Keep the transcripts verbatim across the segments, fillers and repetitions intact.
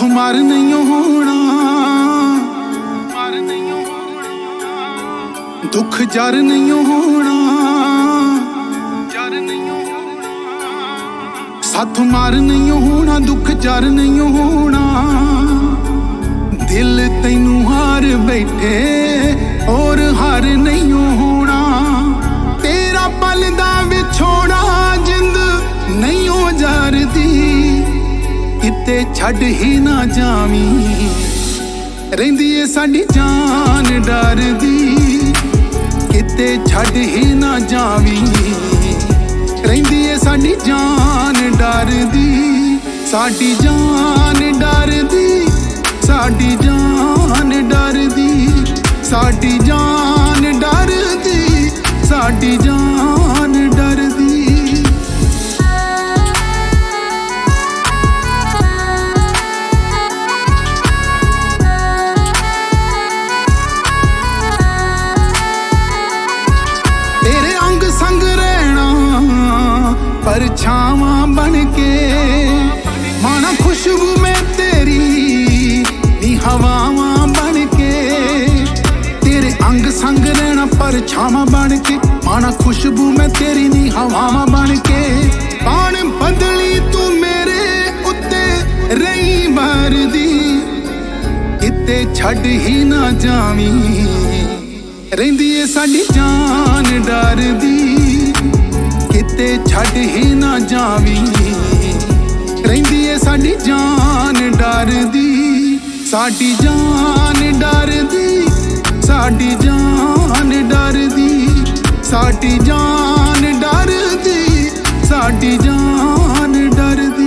साथों मार नहीं होना, दुख जार नहीं होना, साथों मार नहीं होना, दुख जार नहीं होना। दिल तैनू हार बैठे और हार नहीं होना, तेरा पल दा विछोड़ा जिंद नहीं हो जारदी, किते छड़ ही ना जावी रहिंदी ए साडी जान डरदी, किते छड़ ही ना जावी रहिंदी ए साडी जान डरदी, साडी जान डरदी, साडी जान डरदी, साडी जान डरदी, साडी जान डरदी। तेरे अंग संग रहना परछावां बन के, माना खुशबू में तेरी नी हवावां बन के, तेरे अंग संग रहना परछावां बन के, माना खुशबू में तेरी नी हवावां बन के। पान बदली तू मेरे उत्ते रही भरदी, किते छड़ ही ना जावी रहिंदी ए साडी जान डरदी, किते छड़ ही ना जावी रहिंदी ए साडी जान डरदी, साडी जान डरदी, साडी जान डरदी, साडी जान डरदी, साडी जान डरदी।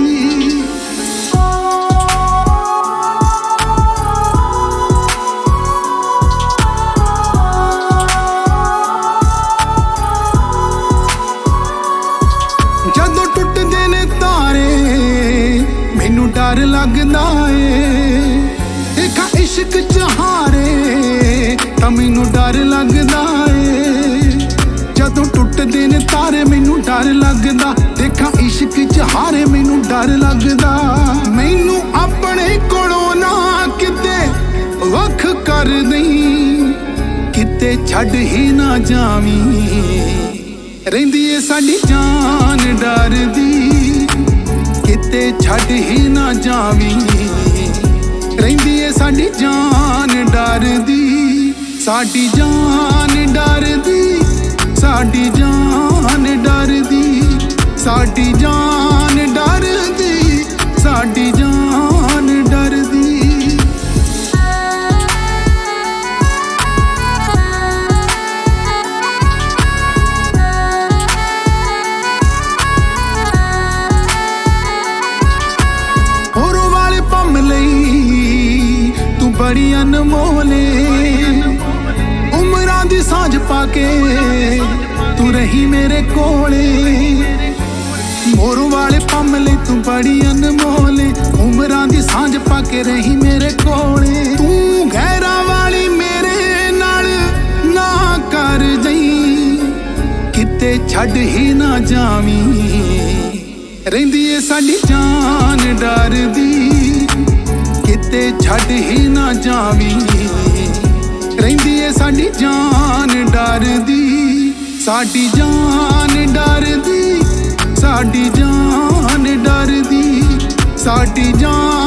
जदों टुटदे ने तारे मैनू डर लगदा ए, देखा इश्क च हारे तां मैनू डर लगदा ए, जदों टुटदे ने तारे मैनू डर लगदा, देखा इश्क च हारे मैनू डर लगदा। मैनू अपने कोलों ना किते वख कर दई, किते छड़ ही ना जावी रहिंदी ए साडी जान डरदी, किते छड़ ही ना जावी रहिंदी ए साडी जान डरदी, साडी जान डरदी, साडी जान डरदी, साडी जान डरदी, साडी जान डरदी। तू बड़ी अनमोले उमरां दी सांझ पाके तू रही मेरे कोले, मोरू वाले पमले तू बड़ी अनमोले उमरां दी सांझ पाके रही मेरे कोले। तू गैरा वाली मेरे नाल ना कर जई, किते छड़ ही ना जावी रहिंदी ए साडी जान डरदी, किते छड़ ही ना जावी रहिंदी ए साडी जान डरदी, साडी जान डरदी, साडी जान डरदी, साडी जान